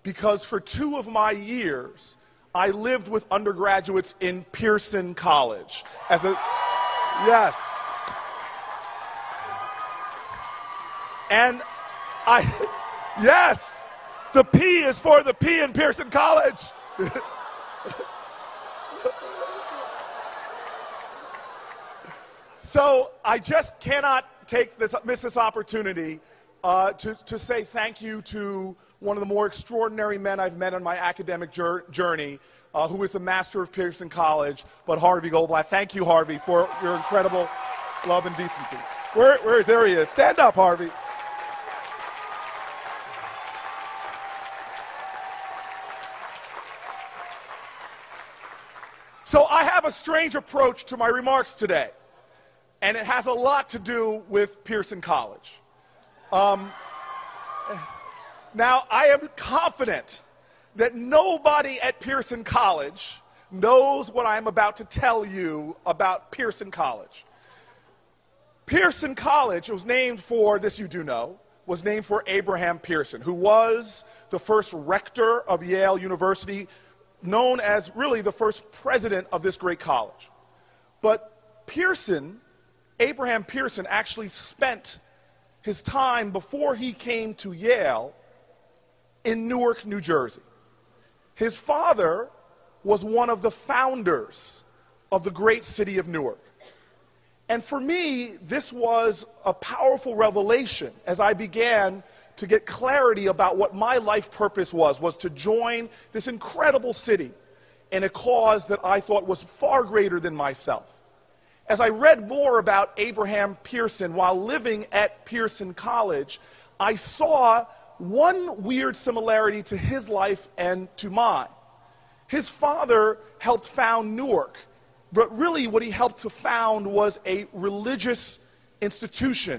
because for 2 of my years, I lived with undergraduates in Pearson College. Yes. And yes, the P is for the P in Pearson College. So I just cannot miss this opportunity to say thank you to one of the more extraordinary men I've met on my academic journey, who is the master of Pearson College, but Harvey Goldblatt. Thank you, Harvey, for your incredible love and decency. There he is. Stand up, Harvey. So I have a strange approach to my remarks today, and it has a lot to do with Pearson College. Now, I am confident that nobody at Pearson College knows what I'm about to tell you about Pearson College. Pearson College was named for, this you do know, was named for Abraham Pearson, who was the first rector of Yale University, known as really the first president of this great college. But Abraham Pearson actually spent his time before he came to Yale in Newark, New Jersey. His father was one of the founders of the great city of Newark. And for me, this was a powerful revelation as I began to get clarity about what my life purpose was to join this incredible city in a cause that I thought was far greater than myself. As I read more about Abraham Pearson while living at Pearson College, I saw one weird similarity to his life and to mine. His father helped found Newark, but really what he helped to found was a religious institution